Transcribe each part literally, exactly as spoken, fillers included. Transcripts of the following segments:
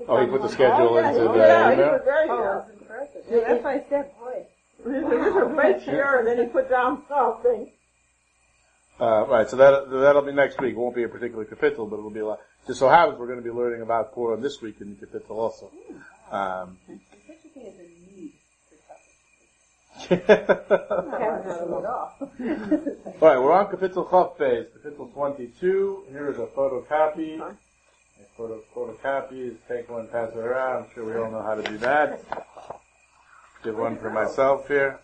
Oh, he put the schedule oh, yeah, into he, the yeah, email? he was very Oh, good. that's impressive. Yeah, that's why I said, boy. This is a great year, and then he put down something. Uh, right, so that, that'll be next week. It won't be a particular capital, but it'll be a lot. Just so happens we're going to be learning about Purim this week in the capital also. Um, There's such a thing as a need All right, we're on Kapitel Chaf Beis, Kapitel twenty-two. Here is a photocopy. A photo, photocopy. Take one, pass it around. I'm sure we all know how to do that. Give one for myself here.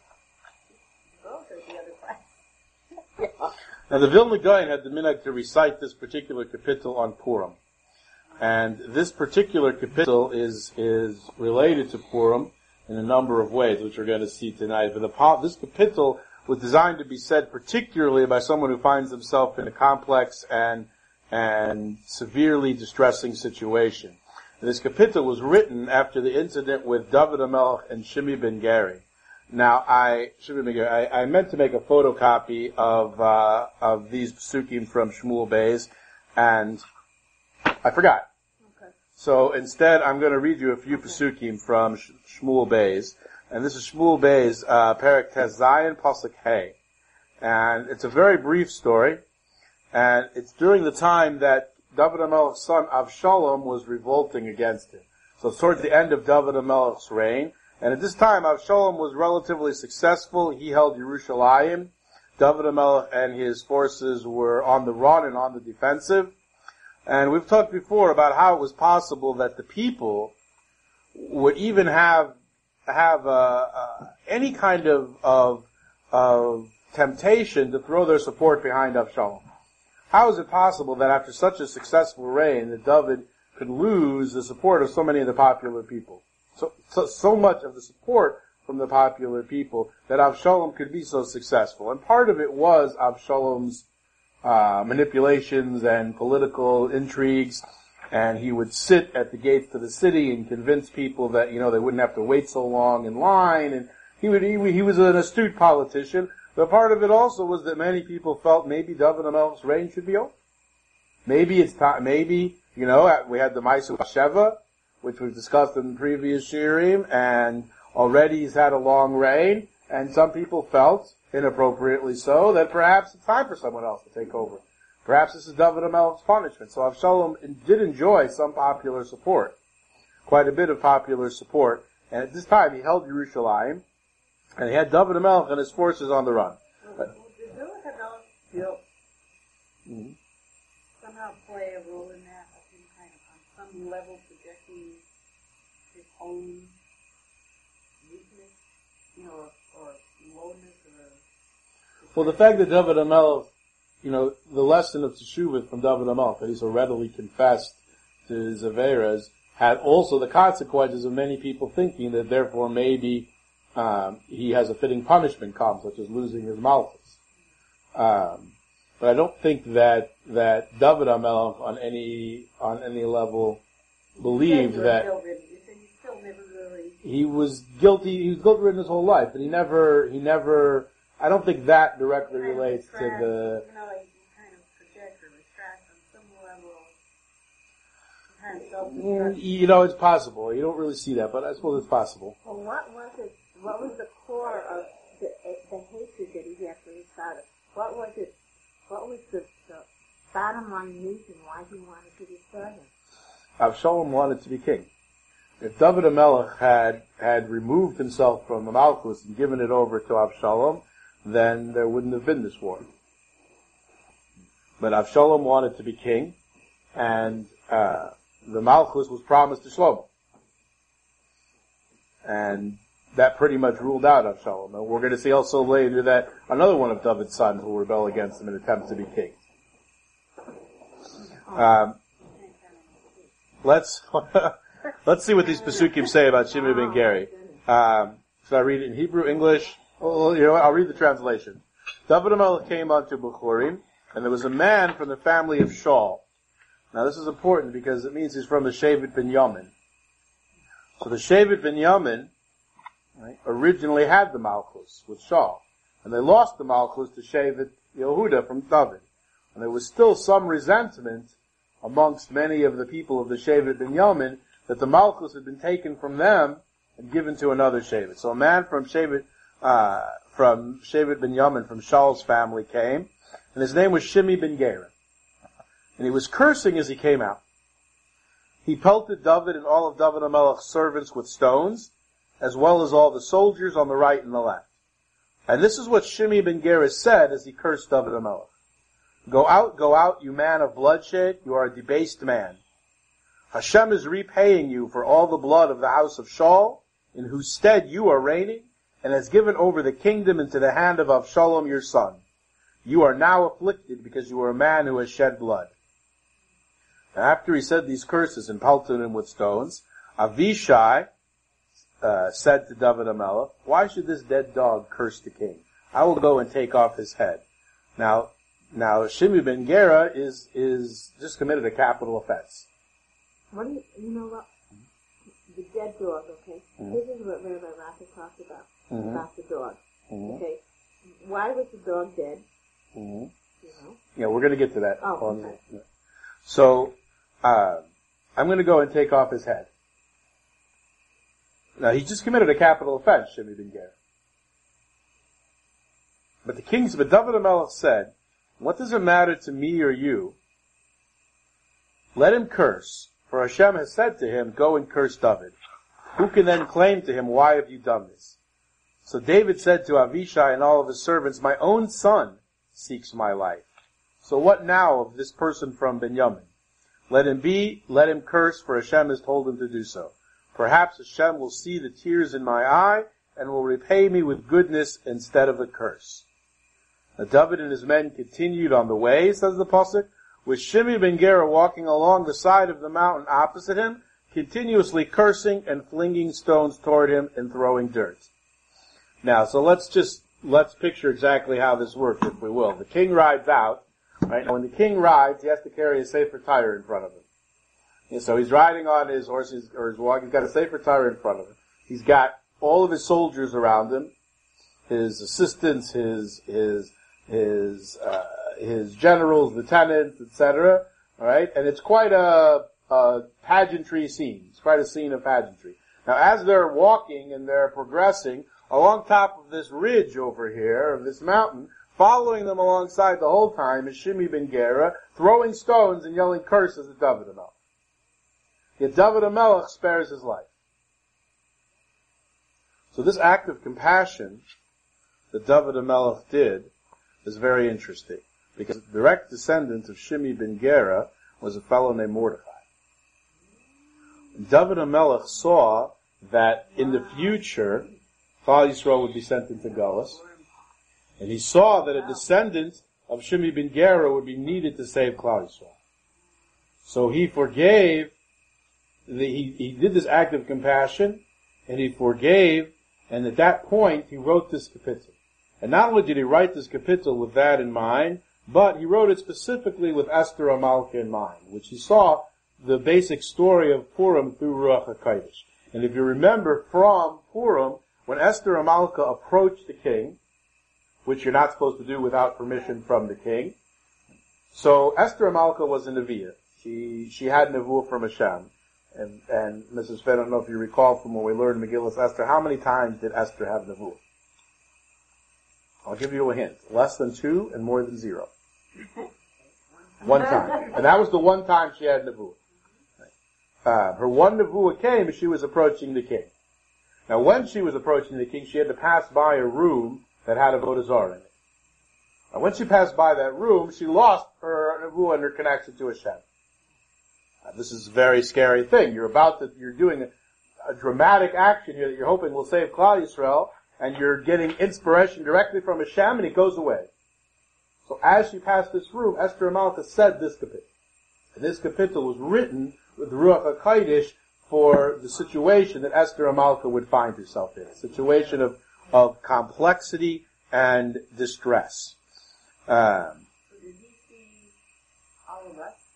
Now the Vilna Gaon had the minhag to recite this particular kapitel on Purim. And this particular kapitel is, is related to Purim in a number of ways, which we're going to see tonight. But the, this kapitel was designed to be said particularly by someone who finds himself in a complex and, and severely distressing situation. And this kapitel was written after the incident with David HaMelech and Shimi ben Geri. Now, I, I, I meant to make a photocopy of, uh, of these psukim from Shmuel Beis, and I forgot. Okay. So instead, I'm going to read you a few psukim from Sh- Shmuel Beis, and this is Shmuel Beis, uh, Perek Tes Zayin Pasuk Hey. And it's a very brief story, and it's during the time that David HaMelech's son Avshalom was revolting against him. So it's towards the end of David HaMelech's reign. And at this time, Avshalom was relatively successful. He held Yerushalayim. David HaMelech and his forces were on the run and on the defensive. And we've talked before about how it was possible that the people would even have have uh, uh, any kind of, of of temptation to throw their support behind Avshalom. How is it possible that after such a successful reign, that David could lose the support of so many of the popular people? So, so, so much of the support from the popular people that Avshalom could be so successful. And part of it was Avshalom's uh, manipulations and political intrigues, and he would sit at the gates to the city and convince people that, you know, they wouldn't have to wait so long in line, and he would, he, he was an astute politician, but part of it also was that many people felt maybe David HaMelech's reign should be over. Maybe it's time, maybe, you know, we had the Ma'aseh Sheva, which we've discussed in previous shiurim, and already he's had a long reign, and some people felt, inappropriately so, that perhaps it's time for someone else to take over. Perhaps this is David HaMelech's punishment. So Avshalom did enjoy some popular support, quite a bit of popular support, and at this time he held Yerushalayim, and he had David HaMelech and his forces on the run. Well, did David HaMelech feel mm-hmm. somehow play a role in that, kind of on some level projecting his own weakness, you know, or, or lowness, or... Well, the fact that David HaMelech, you know, the lesson of Teshuvah from David HaMelech, that he so readily confessed to his averas, had also the consequences of many people thinking that therefore maybe um, he has a fitting punishment come, such as losing his malchus. Um, but I don't think that that David HaMelech on any on any level believed that he was guilty. He was guilt-ridden his whole life, but he never he never. I don't think that directly relates to the. You know, it's possible. You don't really see that, but I suppose it's possible. Well, what was it? What was the core of the, the hatred that he had for his father? What was it? What was the, the bottom line reason why he wanted to destroy him? Avshalom wanted to be king. If David HaMelech had had removed himself from the Malchus and given it over to Avshalom, then there wouldn't have been this war. But Avshalom wanted to be king, and uh, the Malchus was promised to Shlomo. And that pretty much ruled out Avshalom. And we're going to see also later that another one of David's sons will rebel against him in attempts to be king. Um, let's let's see what these Pesukim say about Shimi ben Geri. Um, should I read it in Hebrew, English? Well, you know what? I'll read the translation. David HaMelech came unto Bechurim, and there was a man from the family of Shaul. Now this is important because it means he's from the Shevet Binyamin. So the Shevet Binyamin, right, originally had the Malchus with Shaul, and they lost the Malchus to Shevet Yehuda from David. And there was still some resentment amongst many of the people of the Shevet Binyamin that the Malchus had been taken from them and given to another Shevet. So a man from Shevet, uh, from Shevet ben Yamin, from Shaul's family came, and his name was Shimi ben Gera. And he was cursing as he came out. He pelted David and all of David HaMelech's servants with stones, as well as all the soldiers on the right and the left. And this is what Shimi ben Gera said as he cursed David HaMelech. Go out, go out, you man of bloodshed, you are a debased man. Hashem is repaying you for all the blood of the house of Shaul, in whose stead you are reigning, and has given over the kingdom into the hand of Avshalom your son. You are now afflicted because you are a man who has shed blood. After he said these curses and pelted him with stones, Avishai uh, said to David HaMelech, why should this dead dog curse the king? I will go and take off his head. Now, now Shimi ben Gera is, is just committed a capital offense. What do you, you know what? The dead dog, okay? Mm-hmm. This is what Rabbi Raffa talked about, mm-hmm. about the dog. Mm-hmm. Okay? Why was the dog dead? Mm-hmm. You know? Yeah, we're going to get to that. Oh, okay. The, so, uh, I'm going to go and take off his head. Now, he just committed a capital offense, Shimi ben Gera. But the kings, but David HaMelech said, what does it matter to me or you? Let him curse, for Hashem has said to him, go and curse David. Who can then claim to him, why have you done this? So David said to Avishai and all of his servants, my own son seeks my life. So what now of this person from Benjamin? Let him be, let him curse, for Hashem has told him to do so. Perhaps Hashem will see the tears in my eye and will repay me with goodness instead of a curse. Now David and his men continued on the way, says the Pasuk, with Shimi ben Gera walking along the side of the mountain opposite him, continuously cursing and flinging stones toward him and throwing dirt. Now, so let's just, let's picture exactly how this works, if we will. The king rides out, right? Now, when the king rides, he has to carry a Sefer Torah in front of him. And so he's riding on his horse, his, or his walk, he's got a Sefer Torah in front of him. He's got all of his soldiers around him, his assistants, his, his, his, uh, his generals, lieutenants, et cetera. All right, and it's quite a, a pageantry scene. It's quite a scene of pageantry. Now, as they're walking and they're progressing along top of this ridge over here of this mountain, following them alongside the whole time is Shimi ben Gera, throwing stones and yelling curses at David HaMelech. Yet David HaMelech spares his life. So this act of compassion that David HaMelech did is very interesting, because the direct descendant of Shimi ben Gera was a fellow named Mordechai. David HaMelech saw that in the future, Klal Yisrael would be sent into Galus, and he saw that a descendant of Shimi ben Gera would be needed to save Klal Yisrael. So he forgave, the, he, he did this act of compassion, and he forgave, and at that point he wrote this kapitel. And not only did he write this kapitel with that in mind, but he wrote it specifically with Esther HaMalka in mind, which he saw the basic story of Purim through Ruach HaKodesh. And if you remember from Purim, when Esther HaMalka approached the king, which you're not supposed to do without permission from the king, so Esther HaMalka was a Neviah. She, she had Nevuah from Hashem. And, and Missus Fed, I don't know if you recall from when we learned Megillas Esther, how many times did Esther have Nevuah? I'll give you a hint. Less than two and more than zero. One time. And that was the one time she had Nevuah. Uh, her one Nevuah came as she was approaching the king. Now when she was approaching the king, she had to pass by a room that had a Avodah Zarah in it. And when she passed by that room, she lost her Nevuah and her connection to Hashem. Now, this is a very scary thing. You're about to, you're doing a, a dramatic action here that you're hoping will save Klal Yisrael, and you're getting inspiration directly from Hashem, and it goes away. So as she passed this room, Esther HaMalka said this kapitel. And this kapitel was written with Ruach HaKodesh for the situation that Esther HaMalka would find herself in. A situation of, of complexity and distress. Um, Did he see all of us?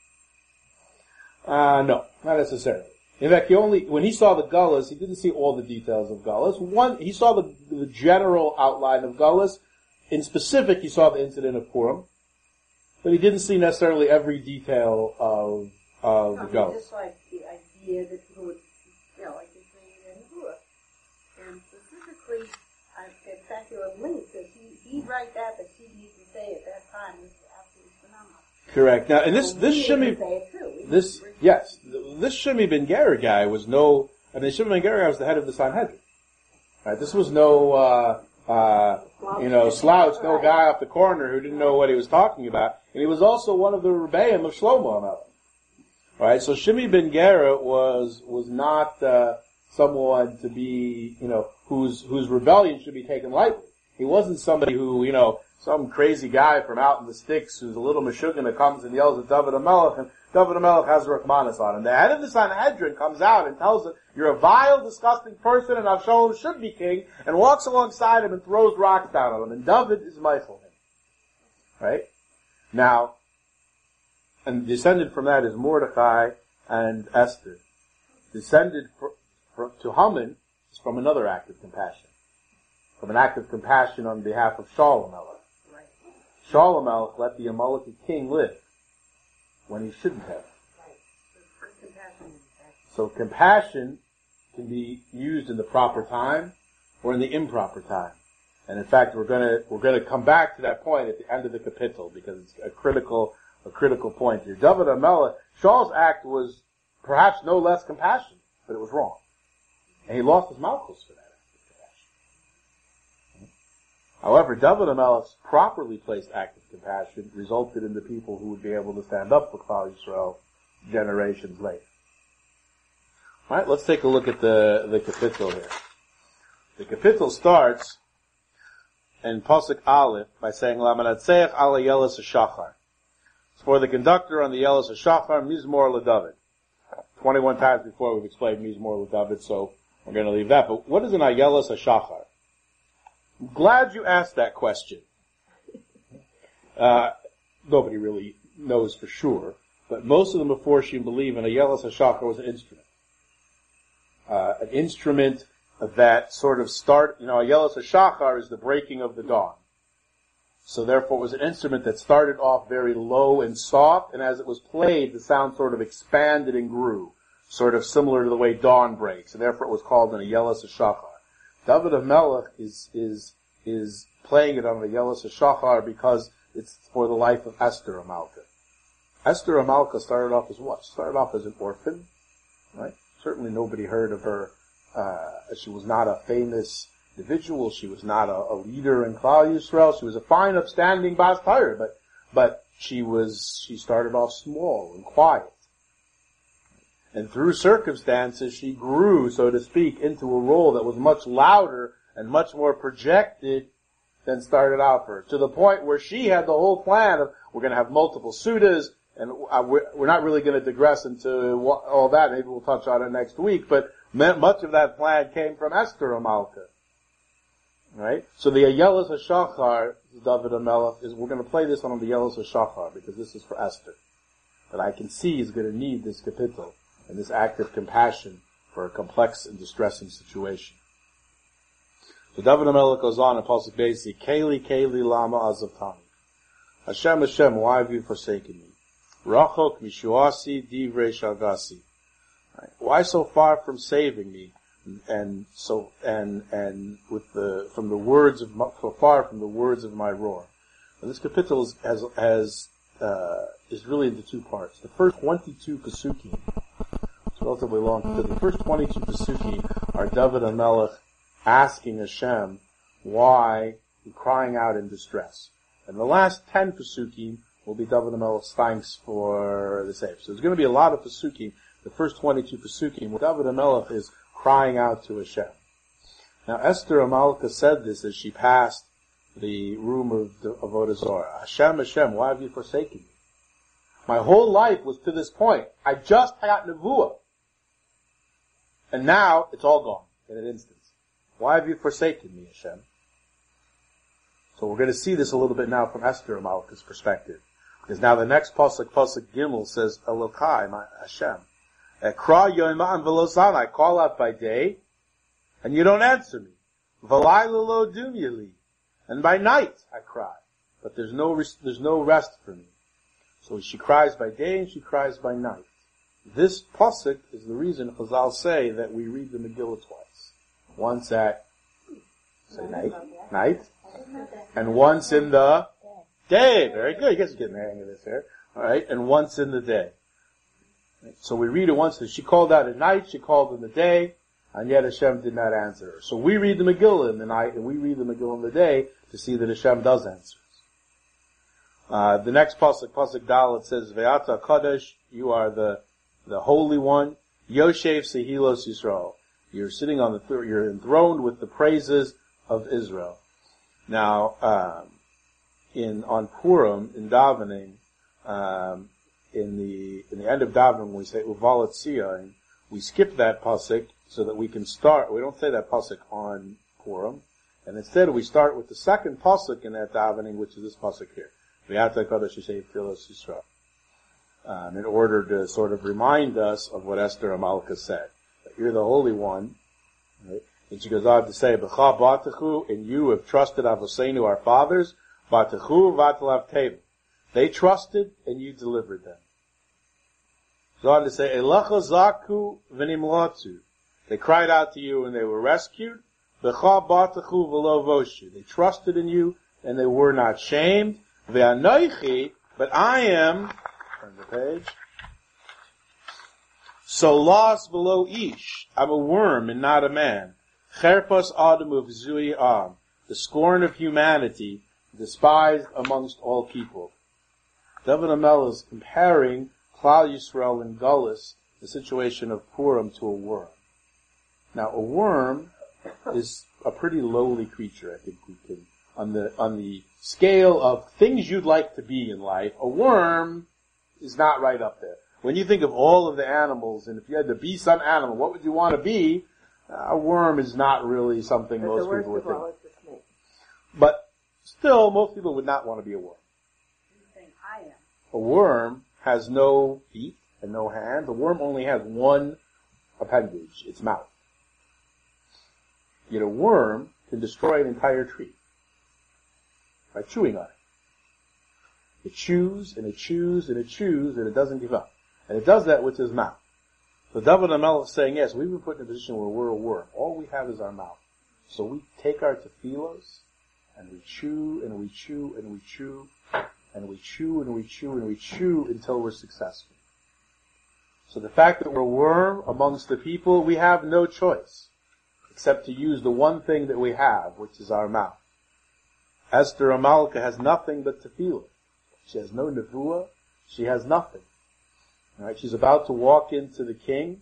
Uh, no, not necessarily. In fact, he only, when he saw the Gullus, he didn't see all the details of Gullus. One, he saw the, the general outline of Gullus. In specific, he saw the incident of Purim. But he didn't see necessarily every detail of, of No, the Gullus. just like the idea year that who would, you know, like you're saying in Nebuah. And specifically, I, in fact, there were links that he, he'd write that, but she used to say at that time was absolutely phenomenal. Correct. Now, and this, So this we Shimi, would say it too. We this, would- yes, this Shimi ben Gera guy was no, I mean, Shimi ben Gera was the head of the Sanhedrin. Right? This was no, uh, uh, you know, slouch, no guy off the corner who didn't know what he was talking about. And he was also one of the Rebbeim of Shlomo HaMelech. Right? So Shimi ben Gera was, was not, uh, someone to be, you know, whose, whose rebellion should be taken lightly. He wasn't somebody who, you know, some crazy guy from out in the sticks who's a little meshuggah that comes and yells at David HaMelech, and David HaMelech has Rachmanis on him. The head of the Sanhedrin comes out and tells him, you're a vile, disgusting person, and Avshalom should be king, and walks alongside him and throws rocks down on him. And David is Michael him. Right? Now, and descended from that is Mordecai and Esther. Descended for, for, to Haman is from another act of compassion. From an act of compassion on behalf of Shaul HaMelech. Right. Shaul HaMelech let the Amalekite king live when he shouldn't have. Right. So it's compassion and compassion. So compassion can be used in the proper time or in the improper time. And in fact, we're gonna, we're gonna come back to that point at the end of the capital because it's a critical, a critical point here. David HaMelech, Shaul's act was perhaps no less compassion, but it was wrong. And he lost his malchus for that act of compassion. However, David HaMelech's properly placed act of compassion resulted in the people who would be able to stand up for Klal Yisrael generations later. Alright, let's take a look at the, the capital here. The capital starts in Pasuk Aleph by saying, La Menatzeach ala Yelas HaShachar. It's for the conductor on the Yelas HaShachar, Mizmor LeDavid. twenty-one times before we've explained Mizmor LeDavid, so we're going to leave that. But what is an Ayelas HaShachar? I'm glad you asked that question. Uh, nobody really knows for sure, but most of the Meforshim believe an Ayelas HaShachar was an instrument. Uh, an instrument that sort of start, you know, Ayelas HaShachar is the breaking of the dawn. So therefore it was an instrument that started off very low and soft, and as it was played, the sound sort of expanded and grew, sort of similar to the way dawn breaks, and therefore it was called an Ayelas HaShachar. David HaMelech is, is, is playing it on an Ayelas HaShachar because it's for the life of Esther HaMalka. Esther HaMalka started off as what? Started off as an orphan, right? Certainly nobody heard of her. Uh, she was not a famous individual. She was not a, a leader in Klal Yisrael. She was a fine, upstanding Bas Torah, but but she was she started off small and quiet, and through circumstances she grew, so to speak, into a role that was much louder and much more projected than started out for her. To the point where she had the whole plan of we're going to have multiple sudas. And we're not really going to digress into all that. Maybe we'll touch on it next week. But much of that plan came from Esther HaMalka. Right? So the Ayelas HaShachar, David HaMelech, is we're going to play this on the Ayelas HaShachar because this is for Esther. That I can see is going to need this capital and this act of compassion for a complex and distressing situation. So David HaMelech goes on in Pasuk Beis, Keli, Keli, Lama Azavtani. Hashem, Hashem, why have you forsaken me? Rachok mishuasi divrei shalgasi. Why so far from saving me, and so and and with the from the words of my, so far from the words of my roar? Now, this capital is, has has uh, is really into two parts. The first twenty-two pesukim, it's relatively long. Because the first twenty-two pesukim are David HaMelech asking Hashem why, and crying out in distress, and the last ten pesukim will be David HaMelech's thanks for the save. So there's going to be a lot of pesukim, the first twenty-two pesukim, where David HaMelech is crying out to Hashem. Now Esther HaMalka said this as she passed the room of the Avodah Zorah. Hashem, Hashem, why have you forsaken me? My whole life was to this point. I just got Nevuah. And now it's all gone in an instant. Why have you forsaken me, Hashem? So we're going to see this a little bit now from Esther HaMalka's perspective. Because now the next pasuk, pasuk Gimel, says, Elokai, my Hashem. Ekra yoiman v'losan, I call out by day, and you don't answer me. V'layla lo dumyali, and by night I cry, but there's no there's no rest for me. So she cries by day and she cries by night. this pasuk is the reason Chazal say that we read the Megillah twice. Once at, say night, night, and once in the day. Very good. You guys are getting the hang of this here. Alright, and once in the day. So we read it once, she called out at night, she called in the day, and yet Hashem did not answer her. So we read the Megillah in the night, and we read the Megillah in the day to see that Hashem does answer. Uh, the next pasuk, pasuk Dalet, says, Ve'ata Kadosh, you are the, the Holy One, Yoshev Sehilos Yisrael. You're sitting on the, th- you're enthroned with the praises of Israel. Now, um, in, on Purim, in davening, um, in the, in the end of davening, when we say Uvalat Tzion, we skip that pasuk so that we can start, we don't say that pasuk on Purim, and instead we start with the second pasuk in that davening, which is this pasuk here. Ve'ata Kadosh Yoshev Sehilos Yisrael. Um, in order to sort of remind us of what Esther Amalka said. That you're the Holy One. Right? And she goes on to say, B'cha batachu, and you have trusted Avoseinu, our fathers, batachu v'atalav tevu. They trusted, and you delivered them. Goes on to say, Elacha zaku v'nimlatu. They cried out to you, and they were rescued. B'cha batachu v'lo voshu. They trusted in you, and they were not shamed. Ve'anoichi, but I am... Turn the page. So lost below ish. I'm a worm and not a man. Cherpas adam of zui am. The scorn of humanity, despised amongst all people. David Amel is comparing Klal Yisrael and Gullus, the situation of Purim, to a worm. Now, a worm is a pretty lowly creature, I think we can, on the, on the scale of things you'd like to be in life, a worm is not right up there. When you think of all of the animals, and if you had to be some animal, what would you want to be? A worm is not really something but most the people would think. worst of all is the snake. But still, most people would not want to be a worm. You're saying I am. A worm has no feet and no hands. A worm only has one appendage, its mouth. Yet a worm can destroy an entire tree by chewing on it. It chews, and it chews, and it chews, and it doesn't give up. And it does that with his mouth. So David HaMelech is saying, yes, we've been put in a position where we're a worm. All we have is our mouth. So we take our tefillos, and we chew, and we chew, and we chew, and we chew, and we chew, and we chew until we're successful. So the fact that we're a worm amongst the people, we have no choice except to use the one thing that we have, which is our mouth. Esther Amalka has nothing but tefillah. She has no nevuah. She has nothing. All right, she's about to walk into the king.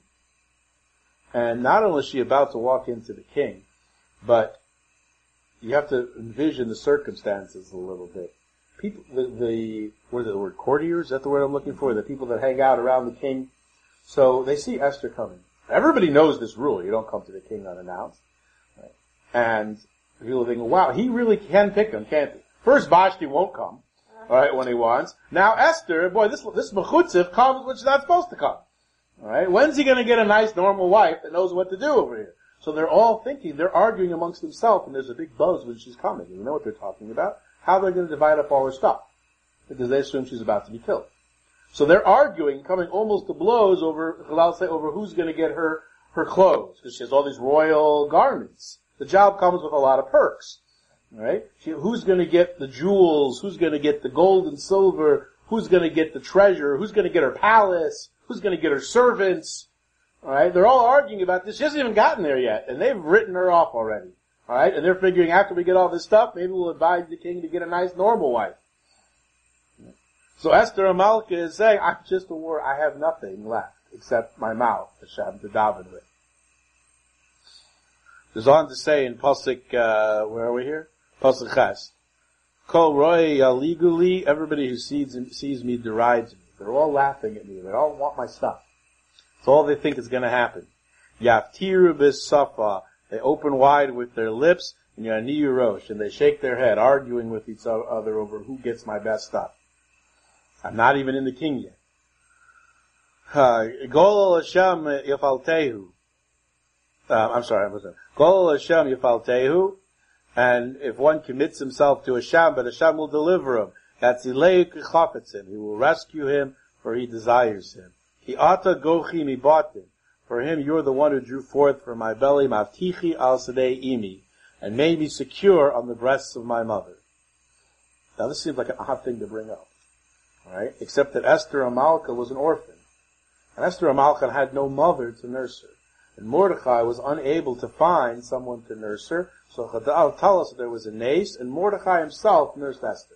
And not only is she about to walk into the king, but you have to envision the circumstances a little bit. People, the, the what is it, the word courtiers? Is that the word I'm looking for? The people that hang out around the king. So they see Esther coming. Everybody knows this rule. You don't come to the king unannounced. Right? And people think, wow, he really can pick them, can't he? First, Vashti won't come. All right, when he wants. Now Esther, boy, this this mechutziv comes when she's not supposed to come. All right, when's he going to get a nice, normal wife that knows what to do over here? So they're all thinking, they're arguing amongst themselves, and there's a big buzz when she's coming. You know what they're talking about? How they're going to divide up all her stuff, because they assume she's about to be killed. So they're arguing, coming almost to blows over, I'll say, over who's going to get her her clothes, because she has all these royal garments. The job comes with a lot of perks. Right? Who's going to get the jewels? Who's going to get the gold and silver? Who's going to get the treasure? Who's going to get her palace? Who's going to get her servants? All right? They're all arguing about this. She hasn't even gotten there yet, and they've written her off already. All right? And they're figuring after we get all this stuff, maybe we'll advise the king to get a nice normal wife. So Esther Amalka is saying, I'm just a war. I have nothing left except my mouth, Hashem, to daven with. Goes on to say in Pasuk, uh, where are we here? Pasuk Ches. Kol roi yaliguli, everybody who sees, sees me derides me. They're all laughing at me. They all want my stuff. It's all they think is going to happen. Yaftiru bis safa. They open wide with their lips, and yaniyu rosh, and they shake their head, arguing with each other over who gets my best stuff. I'm not even in the king yet. Gol Hashem yafaltehu. I'm sorry, I wasn't. Gol Hashem yafaltehu. And if one commits himself to Hashem, but Hashem will deliver him. That's Ilei Chafetzim. He will rescue him, for he desires him. Ki ata gochi mi batin. For him, you're the one who drew forth from my belly, mavtichi al sadei imi, and made me secure on the breasts of my mother. Now this seems like an odd thing to bring up, right? Except that Esther Amalka was an orphan. And Esther Amalka had no mother to nurse her. And Mordechai was unable to find someone to nurse her, so Chazal tell us that there was a nace, and Mordechai himself nursed Esther.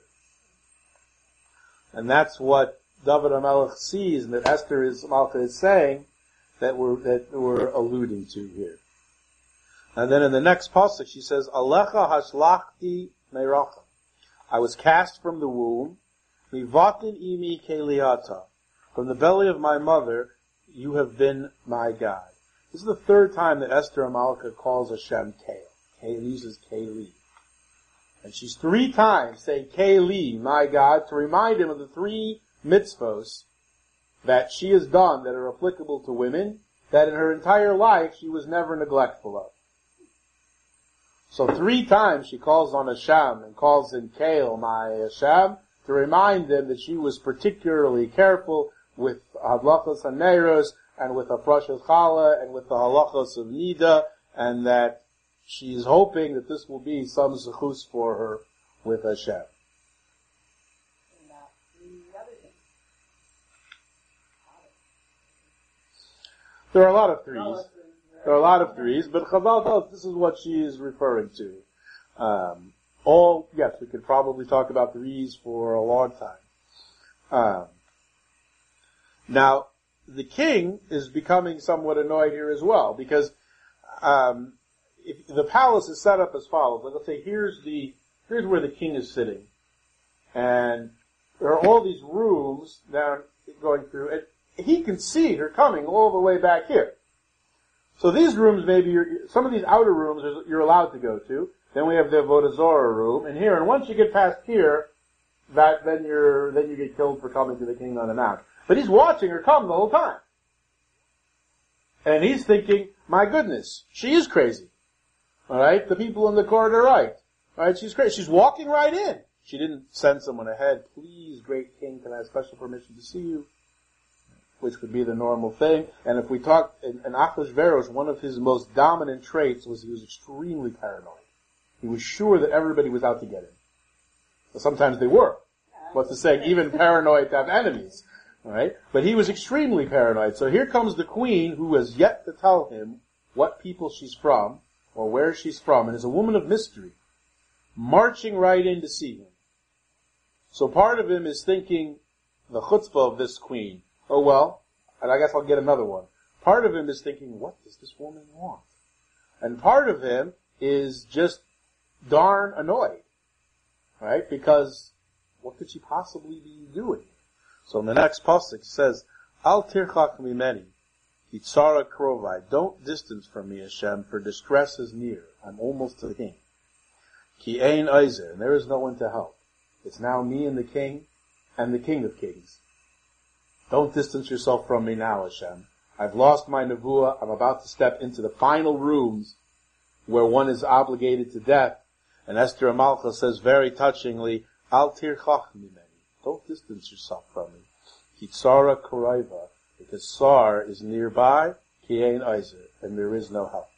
And that's what David HaMelech sees, and that Esther is, Malka is saying, that we're, that we're alluding to here. And then in the next pasuk she says, Alecha hashlachti meiracha. I was cast from the womb, mivatin imi keliata. From the belly of my mother, you have been my God. This is the third time that Esther Amalka calls Hashem Kale. Kale uses Kali. And she's three times saying Kali, my God, to remind him of the three mitzvos that she has done that are applicable to women, that in her entire life she was never neglectful of. So three times she calls on Hashem and calls him Kale, my Hashem, to remind them that she was particularly careful with halachos haneiros and with Afrashas Chala and with the halachos of Nida, and that she is hoping that this will be some zechus for her with Hashem. There are a lot of threes. There are a lot of threes, but Chazal tells us this is what she is referring to. Um, all, yes, we could probably talk about threes for a long time. Um, now, the king is becoming somewhat annoyed here as well, because um, if the palace is set up as follows. Like, let's say here's the here's where the king is sitting, and there are all these rooms down going through, and he can see her coming all the way back here. So these rooms, maybe you're, some of these outer rooms you're allowed to go to. Then we have the Avodah Zarah room, and here, and once you get past here, that then you're then you get killed for coming to the king on the mount. But he's watching her come the whole time. And he's thinking, my goodness, she is crazy. Alright? The people in the court are right. Alright? She's crazy. She's walking right in. She didn't send someone ahead. Please, great king, can I have special permission to see you? Which would be the normal thing. And if we talk, in, in Achashverosh, one of his most dominant traits was he was extremely paranoid. He was sure that everybody was out to get him. Well, sometimes they were. What's the saying? Even paranoid to have enemies. Right? But he was extremely paranoid. So here comes the queen who has yet to tell him what people she's from, or where she's from, and is a woman of mystery, marching right in to see him. So part of him is thinking, the chutzpah of this queen, oh well, and I guess I'll get another one. Part of him is thinking, what does this woman want? And part of him is just darn annoyed. Right? Because what could she possibly be doing? So in the next pasuk it says, Al tirchach mimeni, ki tzara krovai. Don't distance from me, Hashem, for distress is near. I'm almost to the king. Ki ein oizer, and there is no one to help. It's now me and the king, and the king of kings. Don't distance yourself from me now, Hashem. I've lost my nevuah. I'm about to step into the final rooms where one is obligated to death. And Esther Amalka says very touchingly, Al tirchach mimeni. Don't distance yourself from me. Ki tzara koraiva, because Sar is nearby, ki ein oizer, and there is no help.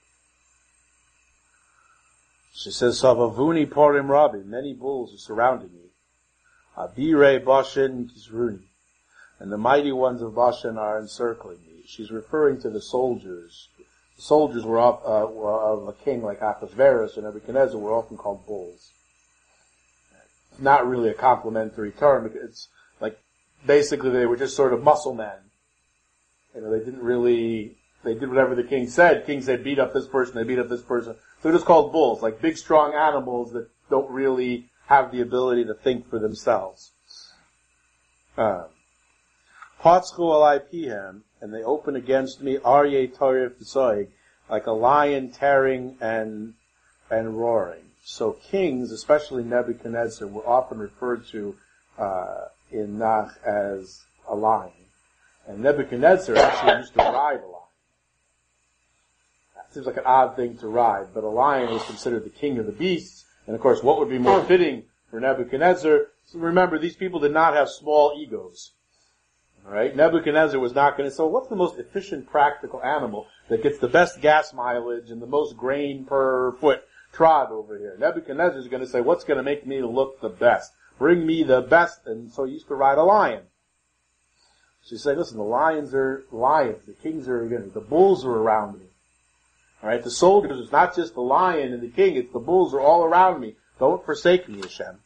She says, Savavuni porim rabbi, many bulls are surrounding me. Abirei Bashan kizruni, and the mighty ones of Bashan are encircling me. She's referring to the soldiers. The soldiers were of, uh, were of a king like Achashverosh and Nebuchadnezzar were often called bulls. It's not really a complimentary term. It's like, basically they were just sort of muscle men. You know, they didn't really, they did whatever the king said. King said beat up this person, they beat up this person. So they're just called bulls, like big strong animals that don't really have the ability to think for themselves. Um, Patzchu alai pihem, and they open against me, aryeh tarif v'soig, like a lion tearing and and roaring. So kings, especially Nebuchadnezzar, were often referred to uh, in Nach as a lion. And Nebuchadnezzar actually used to ride a lion. That seems like an odd thing to ride, but a lion was considered the king of the beasts. And of course, what would be more fitting for Nebuchadnezzar? So remember, these people did not have small egos. Alright? Nebuchadnezzar was not going to say, well, what's the most efficient practical animal that gets the best gas mileage and the most grain per foot trod over here? Nebuchadnezzar is going to say, what's going to make me look the best? Bring me the best. And so he used to ride a lion. So he said, listen, the lions are lions. The kings are again, the bulls are around me. Alright? The soldiers, it's not just the lion and the king, it's the bulls are all around me. Don't forsake me, Hashem.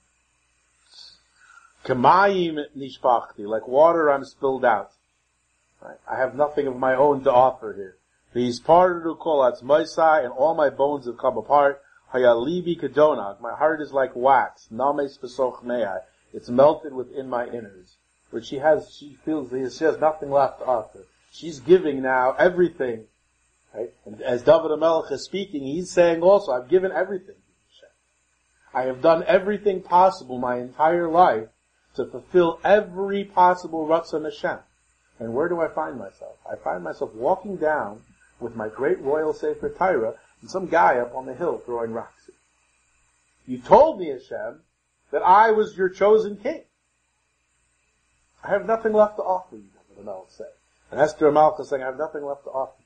Kamayim nishpachti, like water I'm spilled out. Right? I have nothing of my own to offer here. These parted kol atzmaisai, and all my bones have come apart. Hayalibi kadonag, my heart is like wax. Names besoch me'ai, it's melted within my innards. Where she has, she feels she has nothing left to offer. She's giving now everything. Right? And as David HaMelech is speaking, he's saying also, I've given everything. I have done everything possible my entire life to fulfill every possible Ratzon Hashem. And where do I find myself? I find myself walking down with my great royal Sefer Torah and some guy up on the hill throwing rocks. You told me, Hashem, that I was your chosen king. I have nothing left to offer you, David HaMelech said. And Esther HaMalka saying, I have nothing left to offer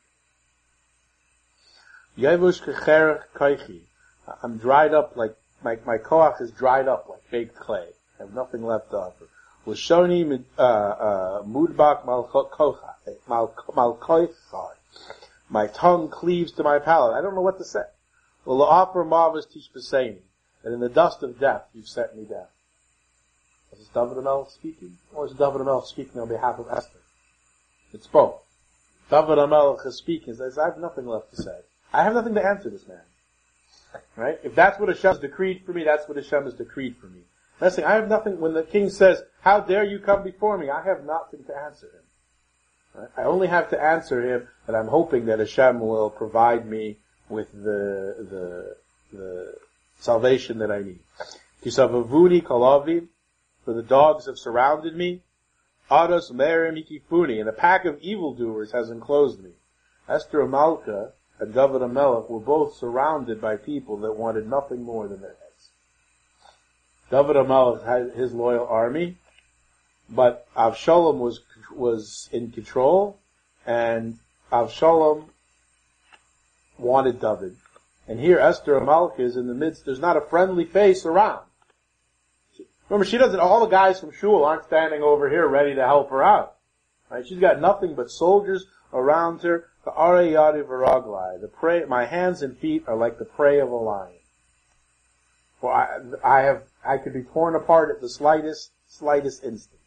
you. Yevush kecherech kaichi. I'm dried up like My, my koach is dried up like baked clay. I have nothing left to offer. L'shoni mudbak malkoichai. My tongue cleaves to my palate. I don't know what to say. L'offer marvus tish b'seini. And in the dust of death, you've set me down. Is this David HaMelech speaking? Or is David HaMelech speaking on behalf of Esther? It's both. David HaMelech is speaking. He says, I have nothing left to say. I have nothing to answer this man. Right? If that's what Hashem has decreed for me, that's what Hashem has decreed for me. That's saying, I have nothing, when the king says, how dare you come before me? I have nothing to answer him. Right? I only have to answer him that I'm hoping that Hashem will provide me with the, the, the salvation that I need. Kisavavuni kalavi, for the dogs have surrounded me. Ados merim ikifuni, and a pack of evildoers has enclosed me. Esther HaMalka and David HaMelech were both surrounded by people that wanted nothing more than their heads. David HaMelech had his loyal army, but Avshalom was was in control, and Avshalom wanted David. And here Esther HaMalka is in the midst. There's not a friendly face around. Remember, she doesn't. All the guys from Shul aren't standing over here ready to help her out. Right? She's got nothing but soldiers around her. The prey, my hands and feet are like the prey of a lion. For I, I have, I could be torn apart at the slightest, slightest instant.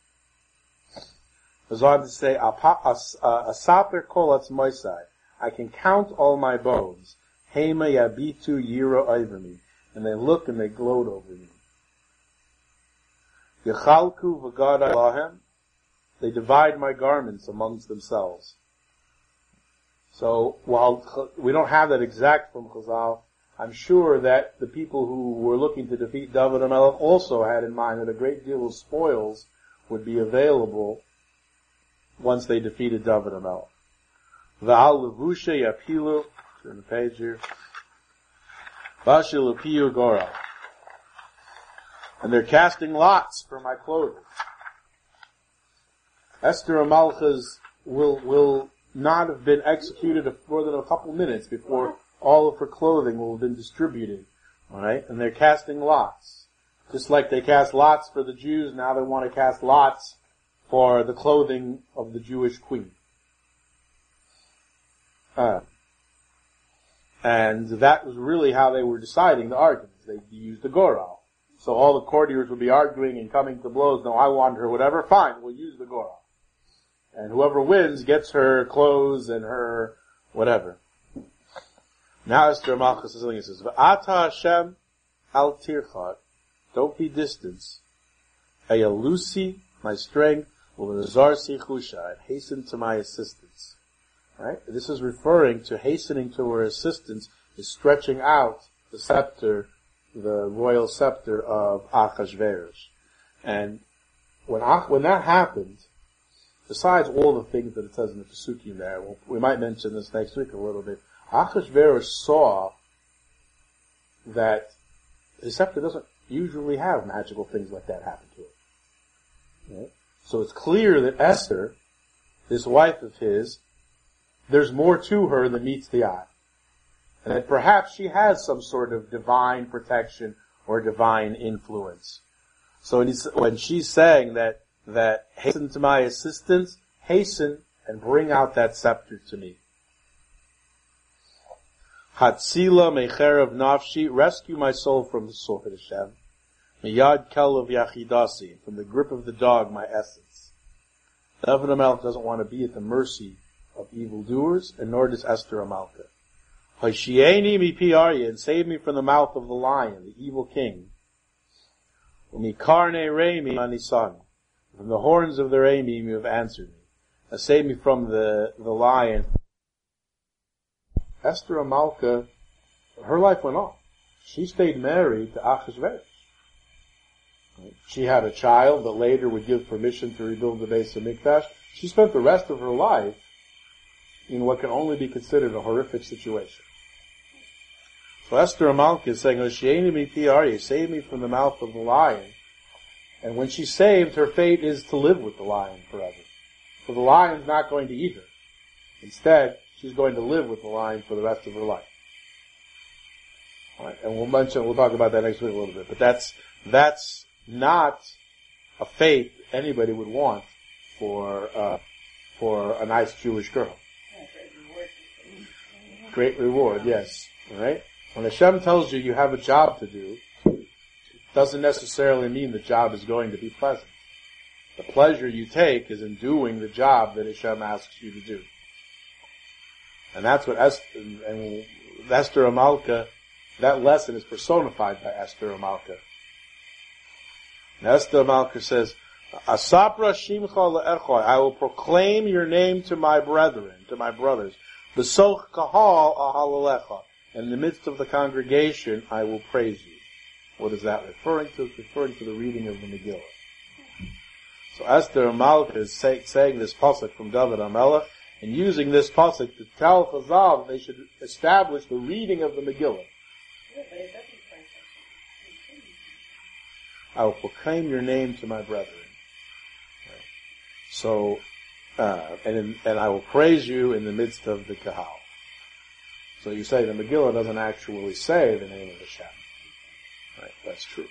Goes on to say, Asaper kolatz moisai. I can count all my bones. Hema yabitu yiro oivami. And they look and they gloat over me. Yechalku v'gada lahem. They divide my garments amongst themselves. So, while we don't have that exact from Chazal, I'm sure that the people who were looking to defeat David HaMelech also had in mind that a great deal of spoils would be available once they defeated David HaMelech. V'al levusha yapilu, turn the page here, v'ashil upiyu gora. And they're casting lots for my clothing. Esther HaMalka's will, will not have been executed more than a couple minutes before all of her clothing will have been distributed. Alright? And they're casting lots. Just like they cast lots for the Jews, now they want to cast lots for the clothing of the Jewish queen. Uh, and that was really how they were deciding the arguments. They used the Goral. So all the courtiers would be arguing and coming to blows. No, I want her, whatever. Fine, we'll use the Goral. And whoever wins gets her clothes and her whatever. Now Esther HaMalka says something. He says, "V'ata Hashem al tirchad." Don't be distant. Ayalusi, my strength, u'nazarsi chusha, and hasten to my assistance. Right? This is referring to hastening to her assistance, is stretching out the scepter, the royal scepter of Achashverosh. And when when that happened, besides all the things that it says in the Pesukim there, we'll, we might mention this next week a little bit, Achashverosh saw that his scepter doesn't usually have magical things like that happen to it. Right? So it's clear that Esther, this wife of his, there's more to her than meets the eye. And that perhaps she has some sort of divine protection or divine influence. So when, he's, when she's saying that, that hasten to my assistance, hasten and bring out that scepter to me. Hatzila mecherev nafshi, rescue my soul from the sword, Hashem. Miyad kelav yachidasi, from the grip of the dog, my essence. David HaMelech doesn't want to be at the mercy of evildoers, and nor does Esther HaMalka. Hashieni mi pi Aryeh, and save me from the mouth of the lion, the evil king. Umi karne reimi anisani, from the horns of the reimi you have answered me. Now save me from the, the lion. Esther HaMalka, her life went on. She stayed married to Achashverosh. She had a child that later would give permission to rebuild the Beis HaMikdash. She spent the rest of her life in what can only be considered a horrific situation. So Esther HaMalka is saying, Oshieni mi pi Aryeh, save me from the mouth of the lion. And when she's saved, her fate is to live with the lion forever. For the lion's not going to eat her. Instead, she's going to live with the lion for the rest of her life. All right, and we'll mention, we'll talk about that next week a little bit. But that's, that's not a fate anybody would want for, uh, for a nice Jewish girl. Great reward, yes. All right? When Hashem tells you you have a job to do, it doesn't necessarily mean the job is going to be pleasant. The pleasure you take is in doing the job that Hashem asks you to do. And that's what Esther, and Esther HaMalka, that lesson is personified by Esther HaMalka. And Esther HaMalka says, Asapra shimcha le'echoi, I will proclaim your name to my brethren, to my brothers. B'soch kahal ahalalecha, in the midst of the congregation, I will praise you. What is that referring to? It's referring to the reading of the Megillah. So Esther HaMalka is say, saying this pasuk from David HaMelech, and using this pasuk to tell Chazal that they should establish the reading of the Megillah. I will proclaim your name to my brethren. Right. So, uh, and in, and I will praise you in the midst of the Kahal. So you say the Megillah doesn't actually say the name of Hashem. Right, that's true.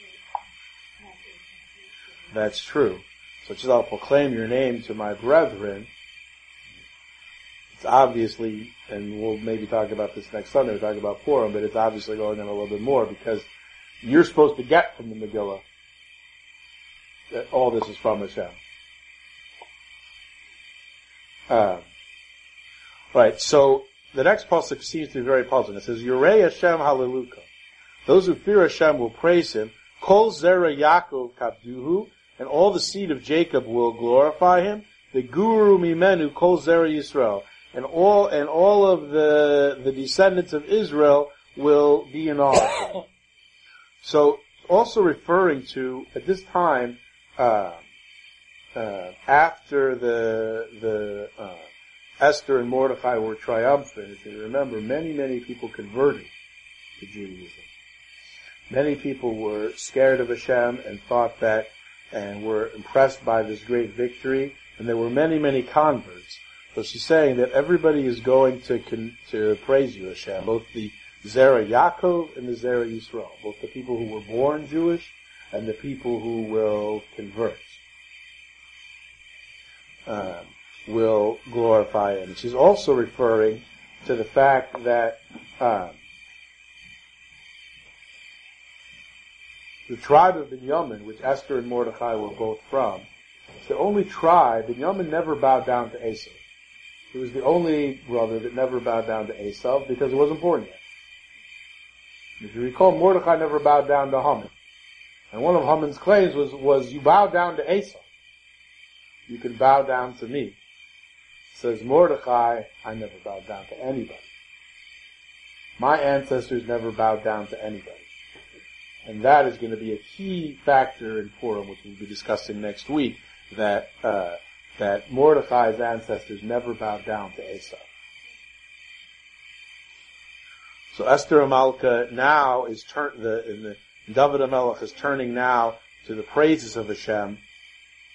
That's true. So it says, I'll proclaim your name to my brethren. It's obviously, and we'll maybe talk about this next Sunday, we'll talk about Purim, but it's obviously going on a little bit more because you're supposed to get from the Megillah that all this is from Hashem. Um, right, so the next pasuk seems to be very puzzling. It says, Yirei Hashem Hallelujah. Those who fear Hashem will praise Him. Kol Zera Yaakov Kabduhu, and all the seed of Jacob will glorify Him. The Guru Mimenu Kol Zera Yisrael, and all and all of the the descendants of Israel will be in awe of Him. So, also referring to at this time, uh, uh, after the the uh, Esther and Mordechai were triumphant, if you remember, many many people converted to Judaism. Many people were scared of Hashem and thought that, and were impressed by this great victory, and there were many, many converts. So she's saying that everybody is going to con- to praise you, Hashem, both the Zera Yaakov and the Zera Yisrael, both the people who were born Jewish and the people who will convert, um, will glorify Him. She's also referring to the fact that um, the tribe of Binyamin, which Esther and Mordechai were both from, it's the only tribe. Binyamin never bowed down to Esau. He was the only brother that never bowed down to Esau because he wasn't born yet. If you recall, Mordechai never bowed down to Haman. And one of Haman's claims was, was you bow down to Esau. You can bow down to me. Says Mordechai, I never bowed down to anybody. My ancestors never bowed down to anybody. And that is going to be a key factor in Purim, which we'll be discussing next week, that uh, that Mordechai's ancestors never bowed down to Esau. So Esther HaMalka now is turn the, in the David HaMelech is turning now to the praises of Hashem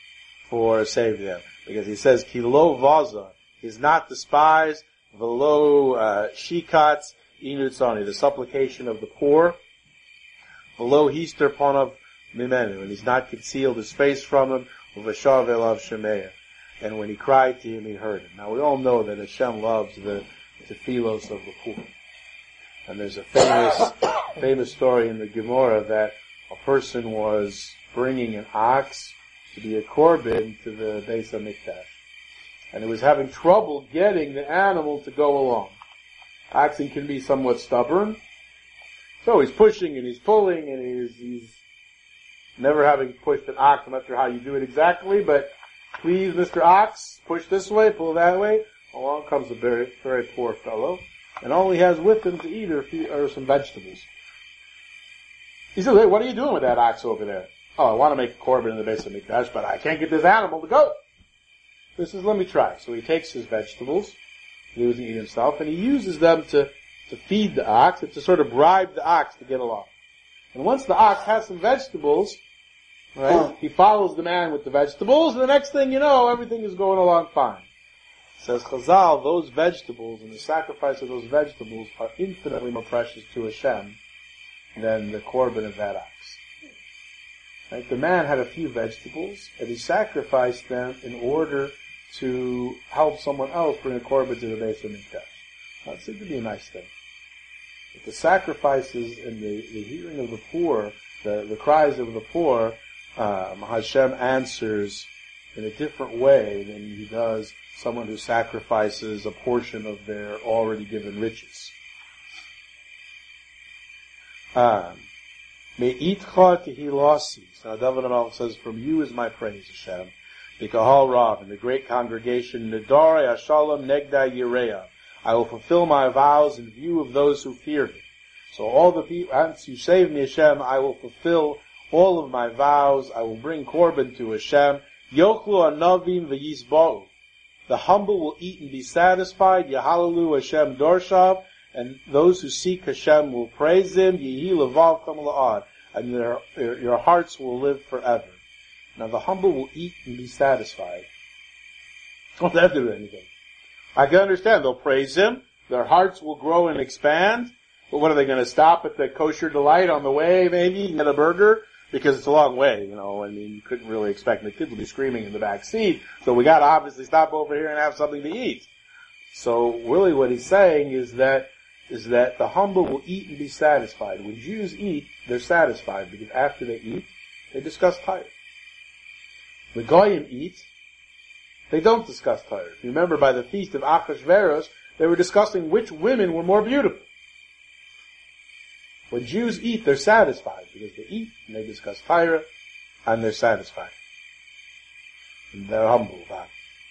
for saving them. Because he says, Ki lo vaza, he's not despised, velo uh, shikatz inutzoni, the supplication of the poor, velo hister ponav mimenu, and he's not concealed his face from him, uvashav elav shemeya. And when he cried to him, he heard him. Now we all know that Hashem loves the tefillos of the poor. And there's a famous, famous story in the Gemara that a person was bringing an ox to be a korban to the Beis HaMikdash. And he was having trouble getting the animal to go along. Oxen can be somewhat stubborn. So he's pushing and he's pulling and he's, he's never having pushed an ox. I'm not sure how you do it exactly, but please, Mister Ox, push this way, pull that way. Along comes a very, very poor fellow, and all he has with him to eat are, few, are some vegetables. He says, hey, what are you doing with that ox over there? Oh, I want to make a korban in the Beis HaMikdash, but I can't get this animal to go. He says, let me try. So he takes his vegetables, he was eating himself, and he uses them to, to feed the ox, and to sort of bribe the ox to get along. And once the ox has some vegetables, right, he follows the man with the vegetables, and the next thing you know, everything is going along fine. Says Chazal, those vegetables and the sacrifice of those vegetables are infinitely more precious to Hashem than the korban of that ox. Right? The man had a few vegetables, and he sacrificed them in order to help someone else bring a korban to the Beis HaMikdash. That seemed to be a nice thing. But the sacrifices and the, the hearing of the poor, the, the cries of the poor, um, Hashem answers in a different way than he does someone who sacrifices a portion of their already given riches. Um, Me'itcha tehilasi. So David HaMelech says, from you is my praise, Hashem. B'kahal Rav, in the great congregation, Nedarei Hashalom Negda Yireah. I will fulfill my vows in view of those who fear me. So all the people, once you save me, Hashem, I will fulfill all of my vows. I will bring korban to Hashem. Yochlu anavim v'yisba'u. The humble will eat and be satisfied. Yahalalu Hashem dorshav. And those who seek Hashem will praise Him. Yehi levav kam la'ad. And their, their, your hearts will live forever. Now the humble will eat and be satisfied. Don't have to do anything. I can understand. They'll praise Him. Their hearts will grow and expand. But what are they going to stop at the kosher delight on the way, maybe, get a burger? Because it's a long way, you know, I mean, you couldn't really expect the kids will be screaming in the back seat, so we gotta obviously stop over here and have something to eat. So really what he's saying is that, is that the humble will eat and be satisfied. When Jews eat, they're satisfied, because after they eat, they discuss Torah. When Goyim eat, they don't discuss Torah. Remember, by the feast of Achashverosh, they were discussing which women were more beautiful. When Jews eat, they're satisfied, because they eat, and they discuss Torah, and they're satisfied. And they're humble about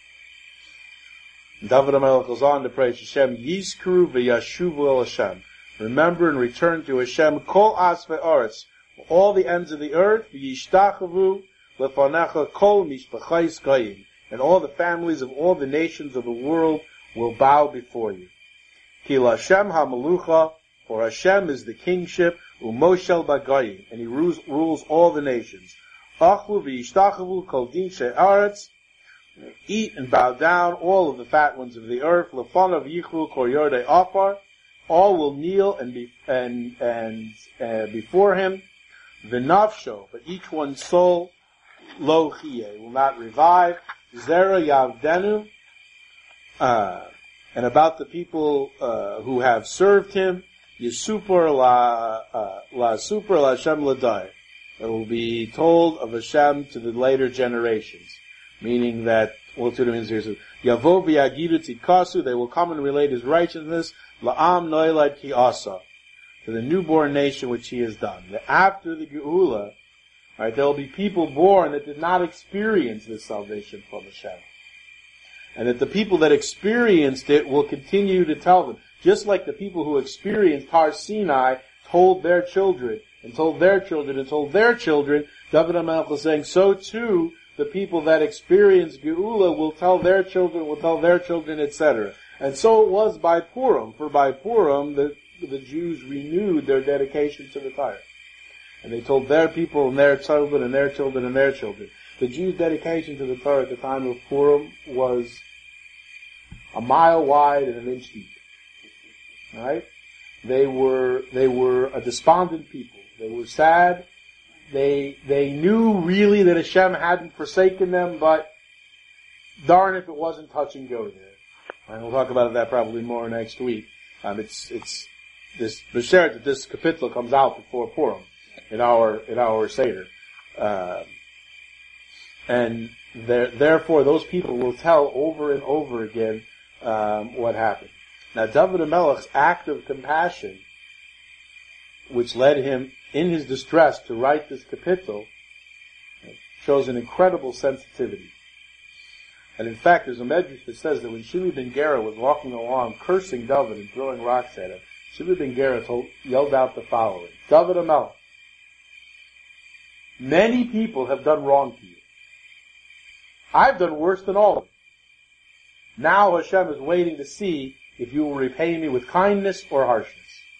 it. David HaMelech goes on to pray, Hashem, Yizkru v'yashuvu el Hashem. Remember and return to Hashem, Kol asvei oretz, all the ends of the earth, v'yishtachavu lefanecha kol mishpachais goyim. And all the families of all the nations of the world will bow before you. Ki l'Hashem ha'melucha, for Hashem is the kingship, u'moshel b'goyim, and He rules, rules all the nations. Achlu v'yishtachavu kol din she'aretz, eat and bow down all of the fat ones of the earth. Lefanav yichlu kol yordei afar, all will kneel and be and and uh, before Him. V'nafsho, but each one's soul lo chiyeh, will not revive. Zera yavdenu, uh, and about the people uh, who have served Him. Yisupur la, uh, la super la Hashem ladai. It will be told of Hashem to the later generations. Meaning that, well, two means here, Yavo v'yagidu tikasu, they will come and relate His righteousness, la'am noilad ki asa, to the newborn nation which He has done. That after the Geula, right, there will be people born that did not experience this salvation from Hashem. And that the people that experienced it will continue to tell them. Just like the people who experienced Har Sinai told their children, and told their children, and told their children, David HaMelech was saying, so too, the people that experience Geula will tell their children, will tell their children, et cetera. And so it was by Purim. For by Purim, the, the Jews renewed their dedication to the Torah. And they told their people and their children and their children and their children. the Jews' dedication to the Torah at the time of Purim was a mile wide and an inch deep. Right? They were they were a despondent people. They were sad. They they knew really that Hashem hadn't forsaken them, but darn if it wasn't touch and go there. And we'll talk about that probably more next week. Um, it's it's this B'Sheret that this kapitel comes out before Purim in our in our Seder, uh, and there, therefore those people will tell over and over again um, what happened. Now, David HaMelech's act of compassion, which led him in his distress to write this kapitel, shows an incredible sensitivity. And in fact, there's a medrash that says that when Shimi ben Gera was walking along, cursing David and throwing rocks at him, Shimi ben Gera told, yelled out the following: David HaMelech, many people have done wrong to you. I've done worse than all of them. Now Hashem is waiting to see if you will repay me with kindness or harshness.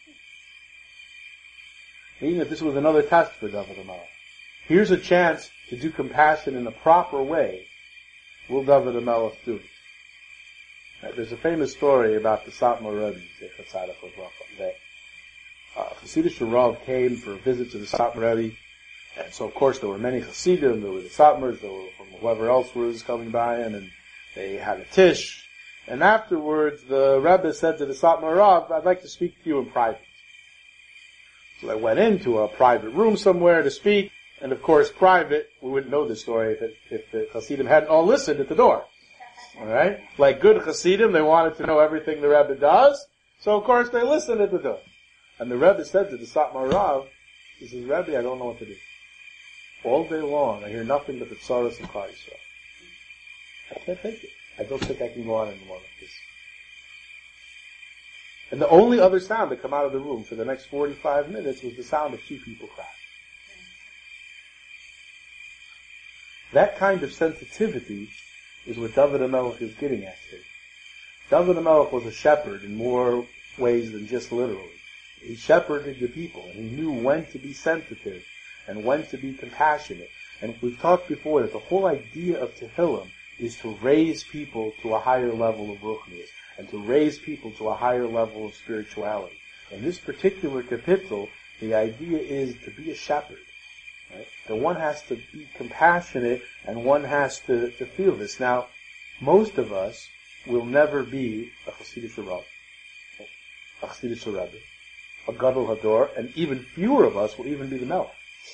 Meaning that this was another test for David HaMelech. Here's a chance to do compassion in a proper way. Will David HaMelech do it? Right, there's a famous story about the Satmar Rebbe, that uh, Hasidic Rav came for a visit to the Satmar Rebbe, and so of course there were many Hasidim, there were the Satmars, there were from whoever else was coming by, and, and they had a tish. And afterwards, the Rebbe said to the Satmar Rav, I'd like to speak to you in private. So they went into a private room somewhere to speak, and of course private, we wouldn't know this story if, it, if the Hasidim hadn't all listened at the door. Alright? Like good Hasidim, they wanted to know everything the Rebbe does, so of course they listened at the door. And the Rebbe said to the Satmar Rav, he says, Rebbe, I don't know what to do. All day long, I hear nothing but the tzaras and Klal Yisrael. I can't take it. I don't think I can go on anymore like this. And the only other sound that came out of the room for the next forty-five minutes was the sound of two people crying. That kind of sensitivity is what David HaMelech is getting at here. David HaMelech was a shepherd in more ways than just literally. He shepherded the people, and he knew when to be sensitive and when to be compassionate. And we've talked before that the whole idea of Tehillim is to raise people to a higher level of ruchnius, and to raise people to a higher level of spirituality. In this particular kapitel, the idea is to be a shepherd. Right? That one has to be compassionate, and one has to, to feel this. Now, most of us will never be a Hasidic Rav, a Hasidic Rebbe, a Gadol Hador, and even fewer of us will even be the Melech.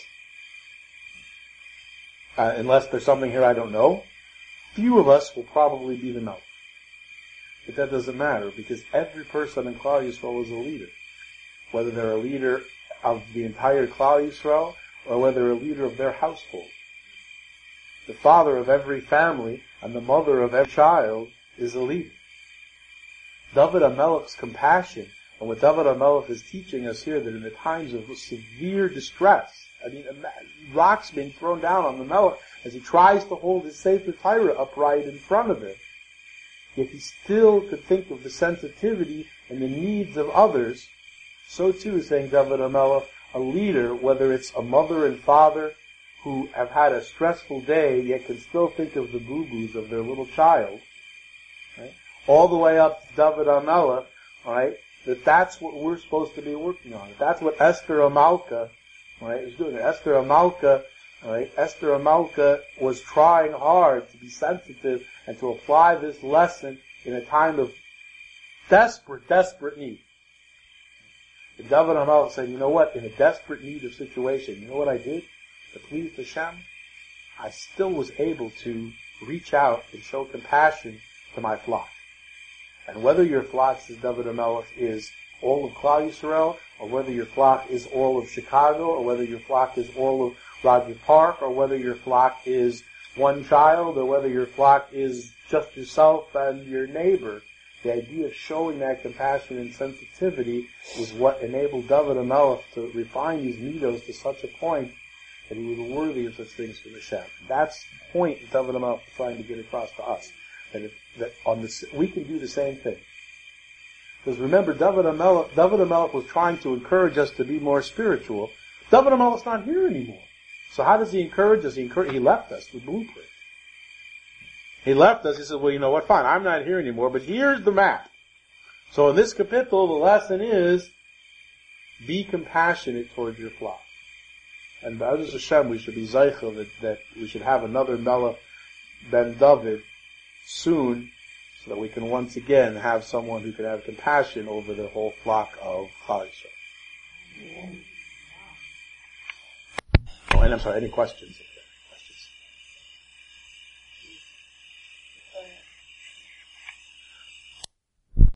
Uh, unless there's something here I don't know, few of us will probably be the Melech. But that doesn't matter, because every person in Klal Yisrael is a leader. Whether they're a leader of the entire Klal Yisrael, or whether they're a leader of their household. The father of every family and the mother of every child is a leader. David HaMelech's compassion, and what David HaMelech is teaching us here, that in the times of severe distress, I mean, rocks being thrown down on the Melech as he tries to hold his Sefer Torah upright in front of him, yet he still could think of the sensitivity and the needs of others. So too is saying David HaMelech, a leader, whether it's a mother and father who have had a stressful day, yet can still think of the boo-boos of their little child, right? All the way up to David HaMelech, right? That that's what we're supposed to be working on. That's what Esther Amalka, right, is doing. Esther Amalka, right? Esther Amalka was trying hard to be sensitive and to apply this lesson in a time of desperate, desperate need. And David HaMelech said, you know what, in a desperate need of situation, you know what I did? To please Hashem, I still was able to reach out and show compassion to my flock. And whether your flock, says David HaMelech, is all of Klal Yisrael, or whether your flock is all of Chicago, or whether your flock is all of Roger Park, or whether your flock is one child, or whether your flock is just yourself and your neighbor, the idea of showing that compassion and sensitivity is what enabled David HaMelech to refine these midos to such a point that he was worthy of such things for Hashem. That's the point that David HaMelech is trying to get across to us. That, if, that on this, we can do the same thing. Because remember, David HaMelech, David HaMelech was trying to encourage us to be more spiritual. David HaMelech's not here anymore. So how does he encourage us? He encourage, he left us the blueprint. He left us, he said, well, you know what, fine, I'm not here anymore, but here's the map. So in this capital, the lesson is, be compassionate towards your flock. And B'ezras Hashem, we should be zeichel that, that we should have another Melech ben David soon, so that we can once again have someone who can have compassion over the whole flock of Chal Yisrael. Oh, and I'm sorry, any questions?